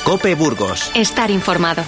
COPE Burgos. Estar informado.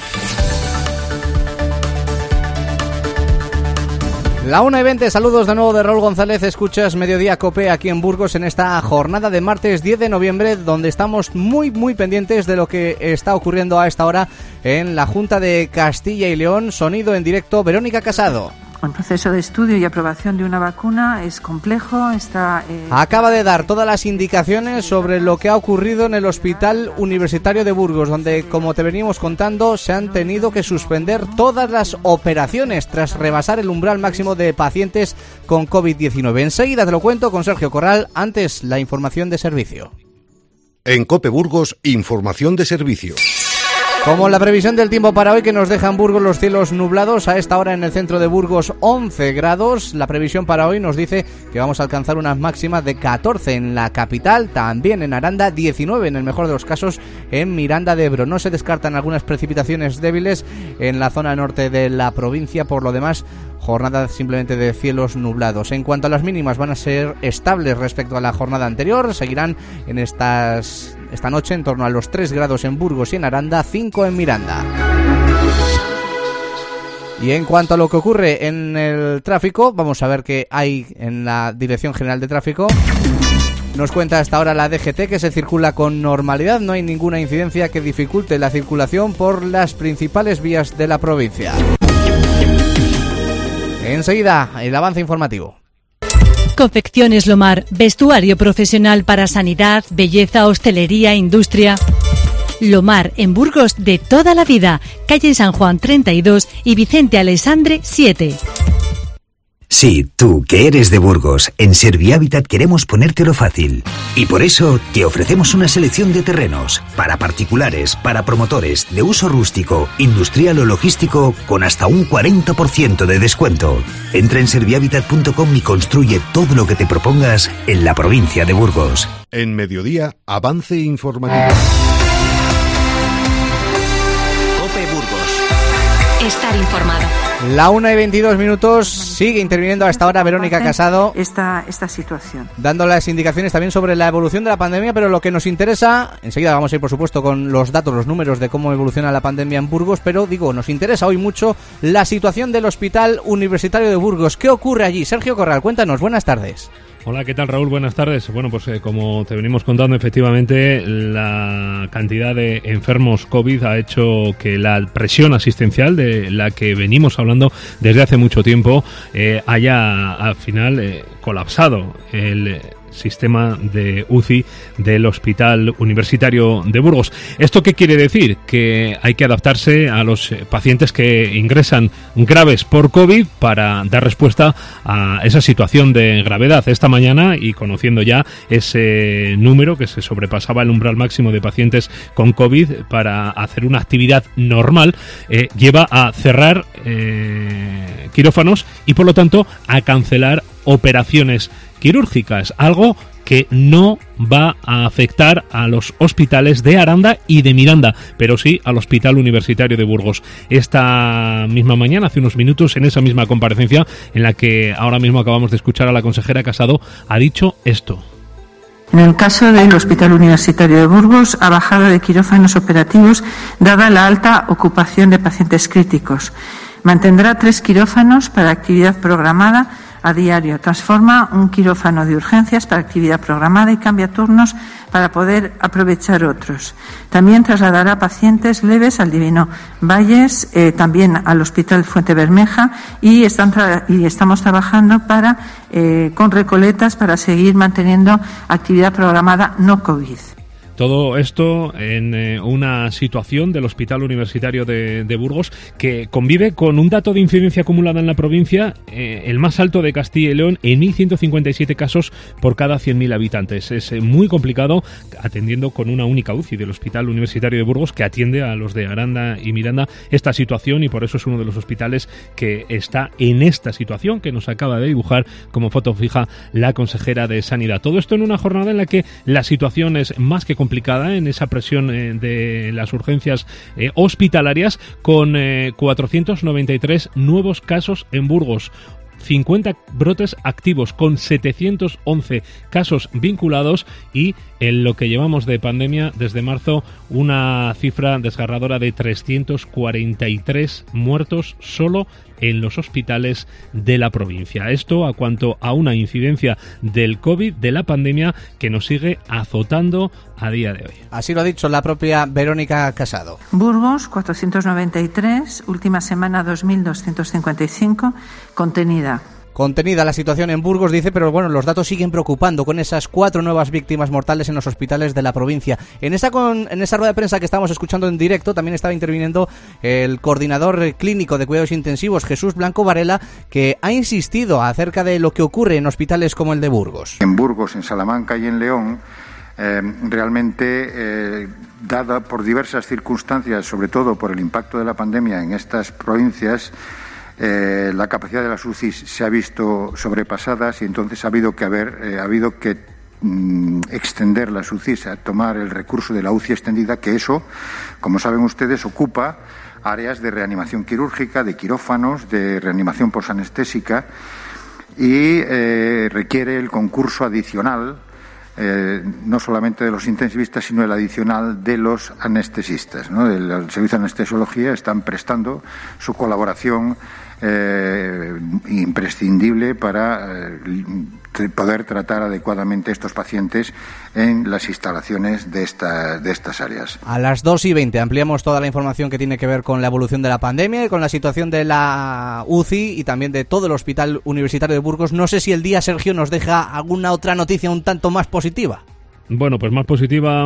La 1:20, saludos de nuevo de Raúl González, escuchas Mediodía COPE aquí en Burgos en esta jornada de martes 10 de noviembre, donde estamos muy pendientes de lo que está ocurriendo a esta hora en la Junta de Castilla y León. Sonido en directo, Verónica Casado. El proceso de estudio y aprobación de una vacuna es complejo. Acaba de dar todas las indicaciones sobre lo que ha ocurrido en el Hospital Universitario de Burgos, donde, como te venimos contando, se han tenido que suspender todas las operaciones tras rebasar el umbral máximo de pacientes con COVID-19. Enseguida te lo cuento con Sergio Corral, antes la información de servicio. En COPE Burgos, información de servicio. Como la previsión del tiempo para hoy, que nos deja en Burgos los cielos nublados, a esta hora en el centro de Burgos 11 grados, la previsión para hoy nos dice que vamos a alcanzar unas máximas de 14 en la capital, también en Aranda, 19 en el mejor de los casos en Miranda de Ebro. No se descartan algunas precipitaciones débiles en la zona norte de la provincia, por lo demás jornada simplemente de cielos nublados. En cuanto a las mínimas, van a ser estables respecto a la jornada anterior, seguirán en esta noche en torno a los 3 grados en Burgos y en Aranda, 5 en Miranda. Y en cuanto a lo que ocurre en el tráfico, vamos a ver qué hay en la Dirección General de Tráfico. Nos cuenta hasta ahora la DGT que se circula con normalidad, no hay ninguna incidencia que dificulte la circulación por las principales vías de la provincia. Enseguida, el avance informativo. Confecciones Lomar, vestuario profesional para sanidad, belleza, hostelería, industria. Lomar, en Burgos de toda la vida, calle San Juan 32 y Vicente Alessandre 7. Sí, tú, que eres de Burgos, en Servihabitat queremos ponértelo fácil. Y por eso te ofrecemos una selección de terrenos para particulares, para promotores, de uso rústico, industrial o logístico, con hasta un 40% de descuento. Entra en servihabitat.com y construye todo lo que te propongas en la provincia de Burgos. En Mediodía, avance informativo. COPE Burgos. Estar informado. La 1:22, sigue interviniendo a esta hora Verónica Casado. Esta situación. Dando las indicaciones también sobre la evolución de la pandemia, pero lo que nos interesa, enseguida vamos a ir por supuesto con los datos, los números de cómo evoluciona la pandemia en Burgos, pero nos interesa hoy mucho la situación del Hospital Universitario de Burgos. ¿Qué ocurre allí? Sergio Corral, cuéntanos, buenas tardes. Hola, ¿qué tal, Raúl? Buenas tardes. Bueno, pues como te venimos contando, efectivamente, la cantidad de enfermos COVID ha hecho que la presión asistencial de la que venimos hablando desde hace mucho tiempo haya al final colapsado el sistema de UCI del Hospital Universitario de Burgos. ¿Esto qué quiere decir? Que hay que adaptarse a los pacientes que ingresan graves por COVID para dar respuesta a esa situación de gravedad. Esta mañana, y conociendo ya ese número que se sobrepasaba el umbral máximo de pacientes con COVID para hacer una actividad normal, lleva a cerrar quirófanos y por lo tanto a cancelar operaciones quirúrgicas, algo que no va a afectar a los hospitales de Aranda y de Miranda, pero sí al Hospital Universitario de Burgos. Esta misma mañana, hace unos minutos, en esa misma comparecencia en la que ahora mismo acabamos de escuchar a la consejera Casado, ha dicho esto. En el caso del Hospital Universitario de Burgos, ha bajado de quirófanos operativos dada la alta ocupación de pacientes críticos. Mantendrá 3 quirófanos para actividad programada a diario. Transforma un quirófano de urgencias para actividad programada y cambia turnos para poder aprovechar otros. También trasladará pacientes leves al Divino Valles, también al Hospital Fuente Bermeja y estamos trabajando con Recoletas para seguir manteniendo actividad programada no COVID. Todo esto en una situación del Hospital Universitario de Burgos que convive con un dato de incidencia acumulada en la provincia, el más alto de Castilla y León, en 1.157 casos por cada 100.000 habitantes. Es muy complicado atendiendo con una única UCI del Hospital Universitario de Burgos, que atiende a los de Aranda y Miranda, esta situación, y por eso es uno de los hospitales que está en esta situación que nos acaba de dibujar como foto fija la consejera de Sanidad. Todo esto en una jornada en la que la situación es más que complicada en esa presión de las urgencias hospitalarias, con 493 nuevos casos en Burgos. 50 brotes activos con 711 casos vinculados y en lo que llevamos de pandemia desde marzo una cifra desgarradora de 343 muertos solo en los hospitales de la provincia. Esto a cuanto a una incidencia del COVID, de la pandemia, que nos sigue azotando a día de hoy. Así lo ha dicho la propia Verónica Casado. Burgos, 493, última semana 2.255, contenida. Contenida la situación en Burgos, dice, pero bueno, los datos siguen preocupando con esas 4 nuevas víctimas mortales en los hospitales de la provincia. En esa rueda de prensa que estamos escuchando en directo también estaba interviniendo el coordinador clínico de cuidados intensivos, Jesús Blanco Varela, que ha insistido acerca de lo que ocurre en hospitales como el de Burgos. En Burgos, en Salamanca y en León, realmente, dada por diversas circunstancias, sobre todo por el impacto de la pandemia en estas provincias, la capacidad de las UCIs se ha visto sobrepasadas y entonces ha habido que extender las UCIs, a tomar el recurso de la UCI extendida, que eso, como saben ustedes, ocupa áreas de reanimación quirúrgica, de quirófanos, de reanimación posanestésica y requiere el concurso adicional, no solamente de los intensivistas, sino el adicional de los anestesistas, ¿no? El servicio de anestesiología están prestando su colaboración imprescindible para poder tratar adecuadamente a estos pacientes en las instalaciones de estas áreas. A las 2:20 ampliamos toda la información que tiene que ver con la evolución de la pandemia y con la situación de la UCI y también de todo el Hospital Universitario de Burgos. No sé si el día, Sergio, nos deja alguna otra noticia un tanto más positiva. Bueno, pues más positiva,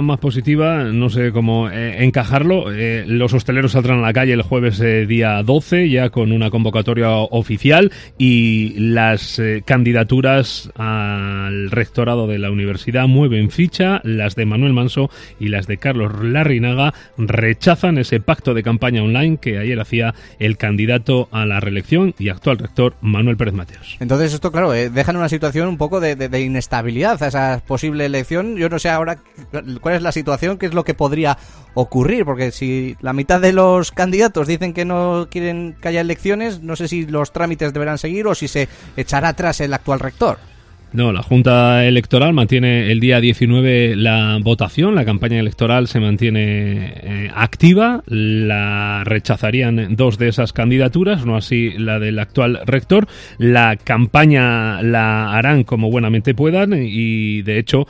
no sé cómo encajarlo. Los hosteleros saldrán a la calle el jueves día 12, ya con una convocatoria oficial, y las candidaturas al rectorado de la universidad mueven ficha. Las de Manuel Manso y las de Carlos Larrinaga rechazan ese pacto de campaña online que ayer hacía el candidato a la reelección y actual rector Manuel Pérez Mateos. Entonces esto, claro, deja en una situación un poco de inestabilidad a esa posible elección. Yo no sé ahora cuál es la situación, qué es lo que podría ocurrir, porque si la mitad de los candidatos dicen que no quieren que haya elecciones, no sé si los trámites deberán seguir o si se echará atrás el actual rector. No, la Junta Electoral mantiene el día 19 la votación, la campaña electoral se mantiene activa, la rechazarían 2 de esas candidaturas, no así la del actual rector. La campaña la harán como buenamente puedan y, de hecho,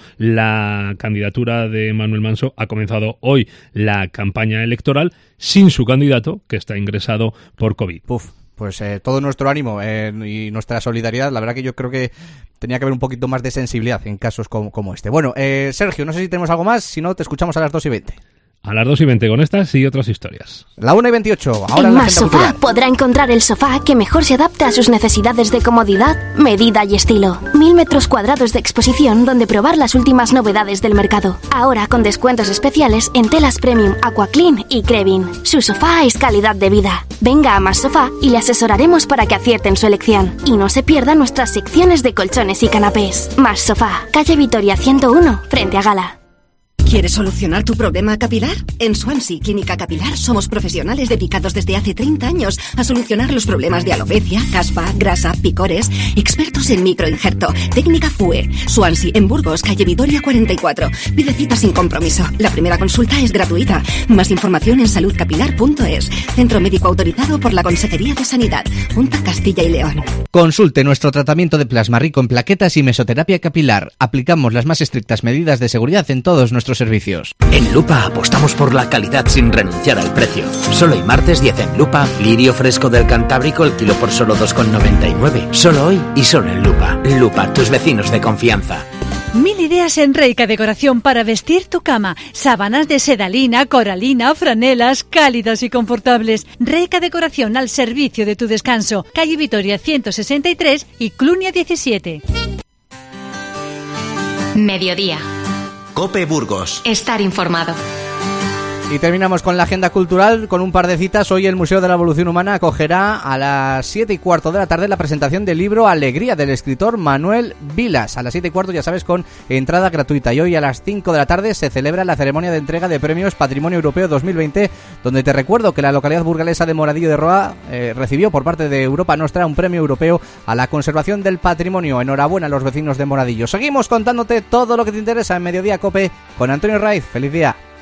la candidatura de Manuel Manso ha comenzado hoy la campaña electoral sin su candidato, que está ingresado por COVID. Pues todo nuestro ánimo y nuestra solidaridad. La verdad que yo creo que tenía que haber un poquito más de sensibilidad en casos como este. Bueno, Sergio, no sé si tenemos algo más, si no te escuchamos a las 2:20. A las 2:20 con estas y otras historias. La 1:28. Ahora en Más Sofá podrá encontrar el sofá que mejor se adapta a sus necesidades de comodidad, medida y estilo. 1000 metros cuadrados de exposición donde probar las últimas novedades del mercado. Ahora con descuentos especiales en telas premium, Aquaclean y Crevin. Su sofá es calidad de vida. Venga a Más Sofá y le asesoraremos para que acierte en su elección. Y no se pierda nuestras secciones de colchones y canapés. Más Sofá, calle Vitoria 101, frente a Gala. ¿Quieres solucionar tu problema capilar? En Swansea Clínica Capilar somos profesionales dedicados desde hace 30 años a solucionar los problemas de alopecia, caspa, grasa, picores, expertos en microinjerto, técnica FUE. Swansea en Burgos, calle Vitoria 44. Pide cita sin compromiso. La primera consulta es gratuita. Más información en saludcapilar.es. Centro médico autorizado por la Consejería de Sanidad, Junta Castilla y León. Consulte nuestro tratamiento de plasma rico en plaquetas y mesoterapia capilar. Aplicamos las más estrictas medidas de seguridad en todos nuestros servicios. En Lupa apostamos por la calidad sin renunciar al precio. Solo hoy martes 10 en Lupa, lirio fresco del Cantábrico el kilo por solo 2,99. Solo hoy y solo en Lupa. Lupa, tus vecinos de confianza. 1000 ideas en Reika Decoración para vestir tu cama. Sábanas de sedalina, coralina, franelas, cálidas y confortables. Reika Decoración al servicio de tu descanso. Calle Vitoria 163 y Clunia 17. Mediodía. COPE Burgos. Estar informado. Y terminamos con la agenda cultural con un par de citas. Hoy el Museo de la Evolución Humana acogerá a las 7:15 de la tarde la presentación del libro Alegría del escritor Manuel Vilas. A las 7:15, ya sabes, con entrada gratuita. Y hoy a las 5 de la tarde se celebra la ceremonia de entrega de premios Patrimonio Europeo 2020, donde te recuerdo que la localidad burgalesa de Moradillo de Roa recibió por parte de Europa Nostra un premio europeo a la conservación del patrimonio. Enhorabuena a los vecinos de Moradillo. Seguimos contándote todo lo que te interesa en Mediodía Cope con Antonio Raiz. ¡Feliz día!